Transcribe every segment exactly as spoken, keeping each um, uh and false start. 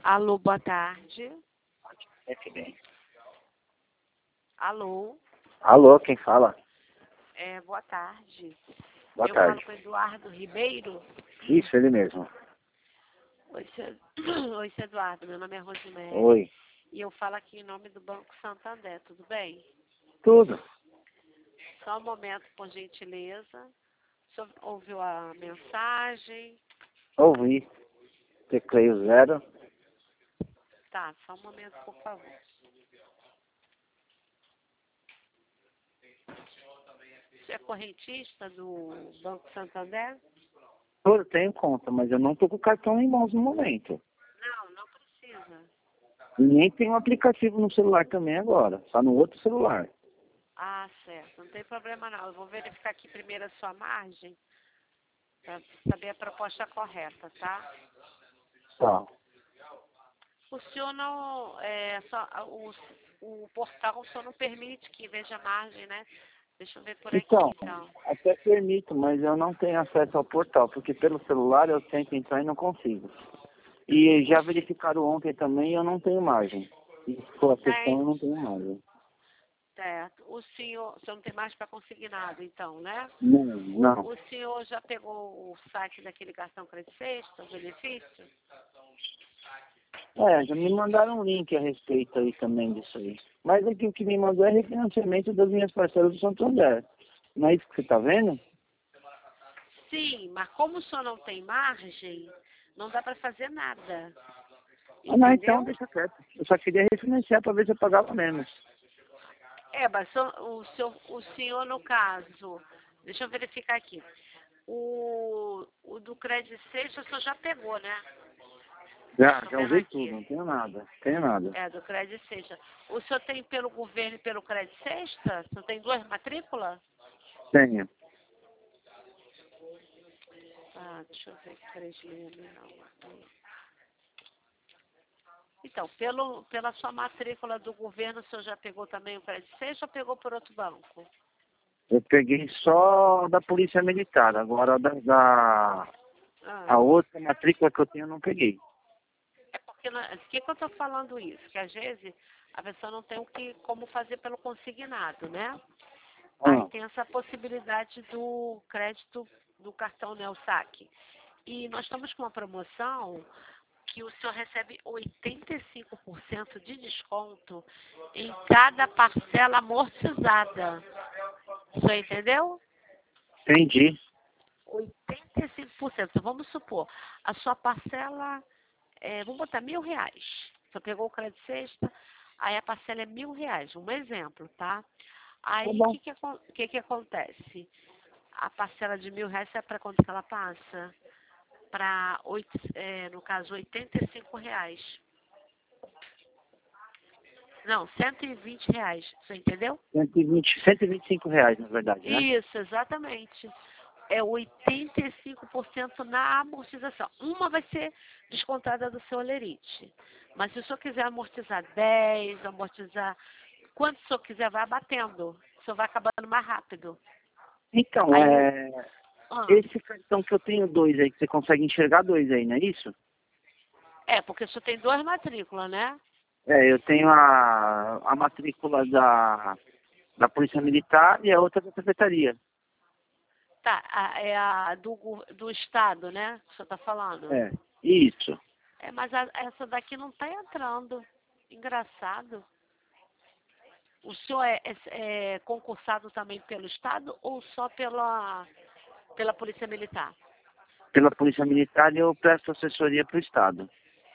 Alô, boa tarde. É que bem. Alô, Alô, quem fala? é, boa tarde. Boa Eu tarde. falo com Eduardo Ribeiro. Isso, ele mesmo. Oi, seu, Oi, seu Eduardo. Meu nome é Rosemary. Oi. E eu falo aqui em nome do Banco Santander, tudo bem? Tudo. Só um momento, por gentileza. O senhor ouviu a mensagem? Ouvi. Tecleio zero. Tá, só um momento, por favor. Você é correntista do Banco Santander? Eu tenho conta, mas eu não tô com o cartão em mãos no momento. Não, não precisa. E nem tenho um aplicativo no celular também agora. Só no outro celular. Ah, certo. Não tem problema não. Eu vou verificar aqui primeiro a sua margem para saber a proposta correta, tá? Tá. O senhor não, é, só, o, o portal o senhor não permite que veja a margem, né? Deixa eu ver por aqui, Então, então. até permito, mas eu não tenho acesso ao portal, porque pelo celular eu tento entrar e não consigo. E já verificaram ontem também e eu não tenho margem. Se for a questão, Tem, eu não tenho margem. certo. O senhor, o senhor não tem mais para conseguir nada, então, né? Não, O, não. o senhor já pegou o site daquele cartão Crédito Sexta, o benefício? É, já me mandaram um link a respeito aí também disso aí. Mas aqui o que me mandou é refinanciamento das minhas parcelas do Santander. Não é isso que você está vendo? Sim, mas como o senhor não tem margem, não dá para fazer nada. Ah, não, então Entendeu? deixa quieto. Eu só queria refinanciar para ver se eu pagava menos. É, mas o, o, seu, o senhor, no caso, deixa eu verificar aqui. O, o do Crédito Sexta o senhor já pegou, né? Já, Tô já vendo usei tudo, aqui. não tenho nada. Tenho nada. É, do Crédito Sexta. O senhor tem pelo governo e pelo Crédito Sexta? O senhor tem duas matrículas? Tenho. Ah, deixa eu ver. três mil, não. Então, pelo, pela sua matrícula do governo, o senhor já pegou também o Crédito Sexta ou pegou por outro banco? Eu peguei só da Polícia Militar. Agora da, da Ah. a outra matrícula que eu tenho eu não peguei. É porque, na- por que, que eu estou falando isso? Que às vezes a pessoa não tem o que, como fazer pelo consignado, né? Aí Ah, tem essa possibilidade do crédito do cartão Neosac. E nós estamos com uma promoção que o senhor recebe oitenta e cinco por cento de desconto em cada parcela amortizada. O senhor entendeu? entendi. oitenta e cinco por cento. Vamos supor, a sua parcela, é, vamos botar mil reais. Você pegou o crédito sexta, aí a parcela é mil reais. Um exemplo, tá? Tá Aí, o bom. que que, acon- que que acontece? A parcela de mil reais, sabe para quanto que ela passa? Para, é, no caso, oitenta e cinco reais. Não, cento e vinte reais. Você entendeu? cento e vinte, cento e vinte e cinco reais, na verdade, né? Isso, exatamente. É oitenta e cinco por cento na amortização. Uma vai ser descontada do seu olerite. Mas se o senhor quiser amortizar dez, amortizar quanto o senhor quiser, vai abatendo. O senhor vai acabando mais rápido. Então, Aí o. é, Ah, esse cartão que eu tenho dois aí, que você consegue enxergar dois aí, não é isso? é, porque o senhor tem duas matrículas, né? É, eu tenho a, a matrícula da, da Polícia Militar e a outra da Secretaria. Tá, a- é a do, gu- do Estado, né? Que o senhor está falando. É, isso. É, mas a- essa daqui não está entrando. Engraçado. O senhor é, é- é concursado também pelo Estado ou só pela, pela Polícia Militar? Pela Polícia Militar e eu presto assessoria para o Estado.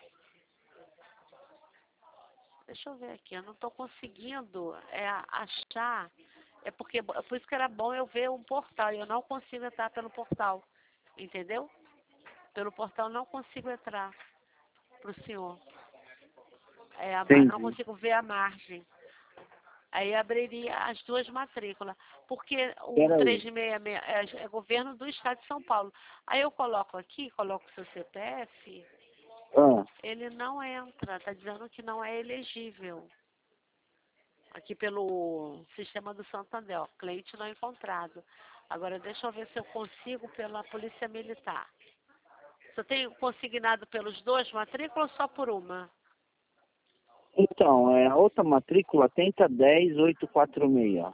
Deixa eu ver aqui, eu não estou conseguindo é, achar. É porque é por isso que era bom eu ver um portal. E eu não consigo entrar pelo portal. Entendeu? Pelo portal eu não consigo entrar para o senhor. É, a- eu não Entendi. consigo ver a margem. Aí abriria as duas matrículas, porque o Peraí. trezentos e sessenta e seis é, é governo do estado de São Paulo. Aí eu coloco aqui, coloco o seu C P F, Ah, ele não entra, está dizendo que não é elegível. Aqui pelo sistema do Santander, ó, cliente não encontrado. Agora deixa eu ver se eu consigo pela Polícia Militar. Você tem consignado pelos dois matrículas ou só por uma? Então, é, a outra matrícula tenta dez oito quatro seis.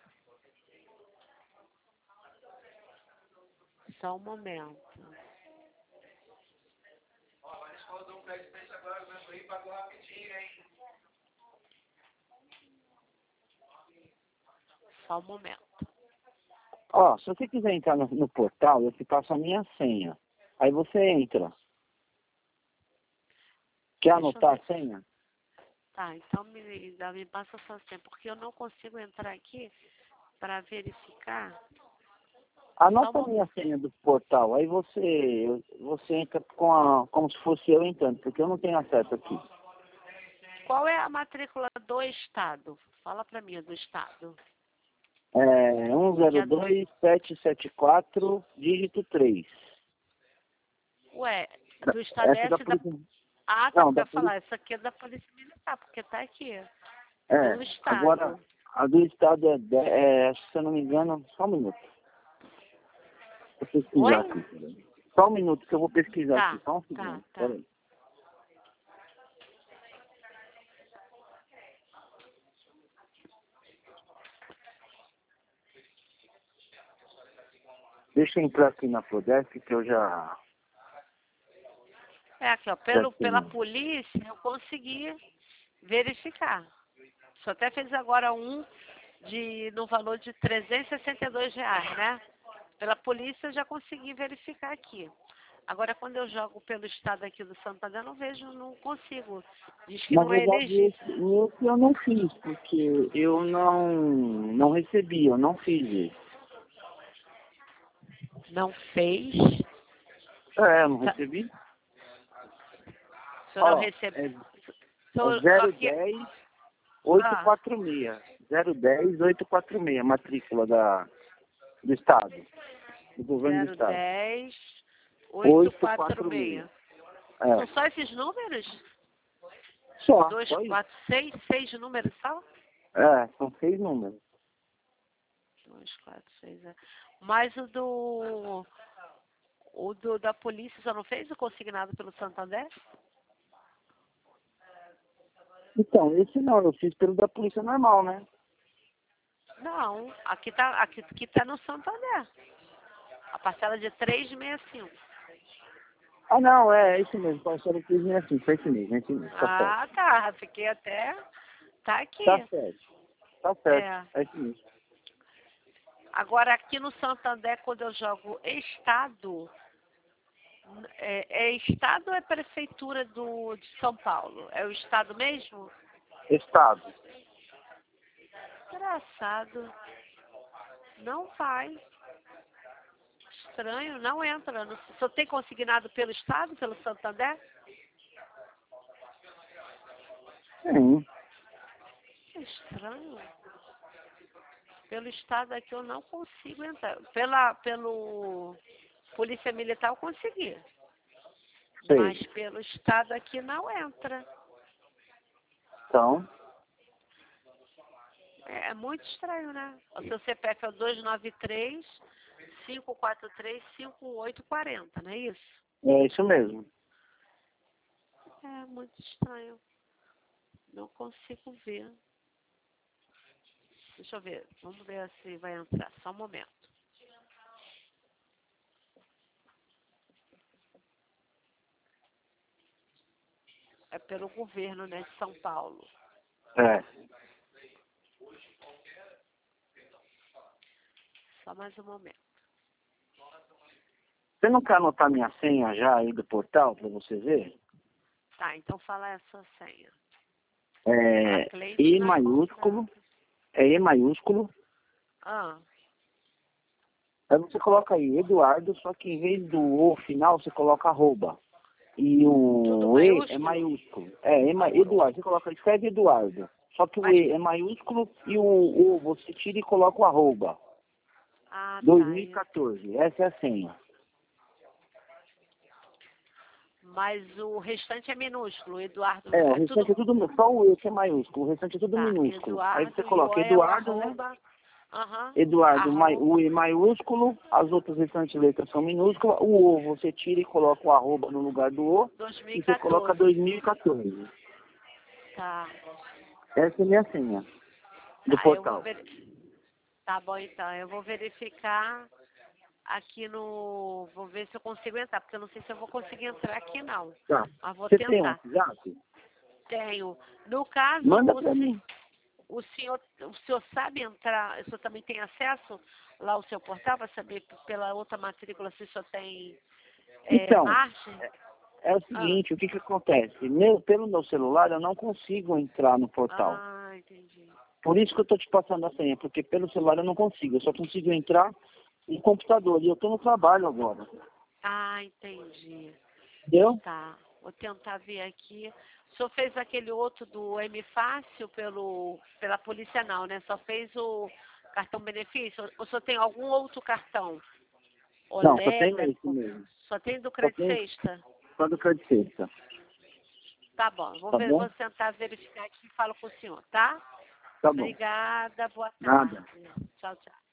Só um momento. Só um momento. Ó, se você quiser entrar no, no portal, eu te passo a minha senha. Aí você entra. Quer Deixa eu anotar ver. a senha? Tá, então me, dá- me passa a sua senha, porque eu não consigo entrar aqui para verificar. Só um Anota a minha momento. senha do portal. Aí você, você entra com a, como se fosse eu entrando, porque eu não tenho acesso aqui. Qual é a matrícula do estado? Fala para mim, do estado. É um Que zero é- dois sete sete quatro, dígito três. Ué, do estado é Essa da essa da... polícia. Ah, tá, Não, porque eu da ia falar, polícia. essa aqui é da Polícia Militar, porque tá aqui. É, Do agora, estado. a do estado é, de- é, se eu não me engano, só um minuto. Vou pesquisar Oi? aqui. Peraí. Só um minuto que eu vou pesquisar Tá, aqui. Só um tá, segundo. tá. Peraí. Deixa eu entrar aqui na Prodesc que eu já... É aqui, ó, já pelo, pela tenho. polícia eu consegui verificar. Você até fez agora um de, no valor de trezentos e sessenta e dois reais, né? Pela polícia eu já consegui verificar aqui. Agora, quando eu jogo pelo estado aqui do Santander, eu não vejo, não consigo. Diz que Na não é verdade, elegível. esse, esse eu não fiz, porque eu não, não recebi, eu não fiz esse. Não fez? É, eu não Tá. recebi. O senhor não Ó, recebeu? é, O é senhor- zero aqui, dez oito ah, quatro seis. zero dez oito quatro seis, matrícula da, do Estado, do governo do zero Estado. dez oito oito quatro quatro seis. seis. É, São só esses números? só, Dois, só isso. quatro, seis, seis números só? É, são seis números. Dois, quatro, seis. É. Mas o do. O do da polícia só não fez o consignado pelo Santander? Então, esse não, eu fiz pelo da polícia normal, né? Não, aqui tá, aqui, aqui tá no Santander. A parcela de três vírgula sessenta e cinco. Ah, não, é, é isso mesmo, parceiro três sessenta e cinco, foi esse mesmo, é esse mesmo, tá certo. Ah, tá. Fiquei até. Tá aqui. Tá certo, tá certo, É. é isso mesmo. Agora aqui no Santander, quando eu jogo estado, é, é estado ou é prefeitura do, de São Paulo? É o estado mesmo? Estado. Engraçado. Não vai. Estranho, não entra. No, só tem consignado pelo estado, pelo Santander? Sim. Estranho. Pelo estado aqui eu não consigo entrar. Pela, pelo Polícia Militar eu consegui. Sei. Mas pelo estado aqui não entra. Então, É, é muito estranho, né? O seu C P F é o dois nove três, cinco quatro três, cinco oito quatro zero, não é isso? é isso mesmo. É muito estranho. Não consigo ver. Deixa eu ver. Vamos ver se vai entrar. Só um momento. É pelo governo, né, de São Paulo. É. Só mais um momento. Você não quer anotar minha senha já aí do portal para você ver? Tá, então fala essa senha. É A Cleide E na maiúsculo, contrata. é E maiúsculo. Ah, Aí você coloca aí Eduardo, só que em vez do O final você coloca arroba. E tudo o E é maiúsculo? maiúsculo. É, e ma- Eduardo, você coloca, escreve Eduardo. Só que o Mas, E é maiúsculo e o O você tira e coloca o arroba. ah, tá. Isso. dois mil e quatorze, essa é a senha. Mas o restante é minúsculo. Eduardo É, o é tudo. restante é tudo, só o E que é maiúsculo, o restante é tudo Tá, minúsculo. Aí você Eduardo e o O coloca é o Eduardo, né? arroba. Aham. Eduardo, mai- Arroba. o E maiúsculo, as outras restantes letras são minúsculas, o O você tira e coloca o arroba no lugar do O, e você coloca dois mil e quatorze. dois mil e quatorze. Tá. Essa é a minha senha do Tá, eu vou portal. ver. Tá bom, então. Eu vou verificar aqui no... Vou ver se eu consigo entrar, porque eu não sei se eu vou conseguir entrar aqui, não. Tá. Mas vou Você tem um tentar. WhatsApp? Tenho. No caso, Manda o, pra se- mim. o senhor, o senhor sabe entrar, o senhor também tem acesso lá ao seu portal para saber p- pela outra matrícula se o senhor tem é, Então, margem? é o Ah, seguinte, o que que acontece? Meu, pelo meu celular eu não consigo entrar no portal. ah, entendi. Por isso que eu tô te passando a senha, porque pelo celular eu não consigo. Eu só consigo entrar no computador. E eu tô no trabalho agora. Ah, entendi. Entendeu? Tá. Vou tentar ver aqui. O senhor fez aquele outro do M Fácil pelo, pela polícia não, né? Só fez o cartão benefício? Ou o senhor tem algum outro cartão? Não, só tenho Olega? esse mesmo. Só tem do Só Crédito tenho Sexta? só do Credit Sexta. Tá bom, vou, Tá ver, bom? vou tentar verificar aqui e falo com o senhor, tá? Tá bom. Obrigada, boa tarde. Nada. Tchau, tchau.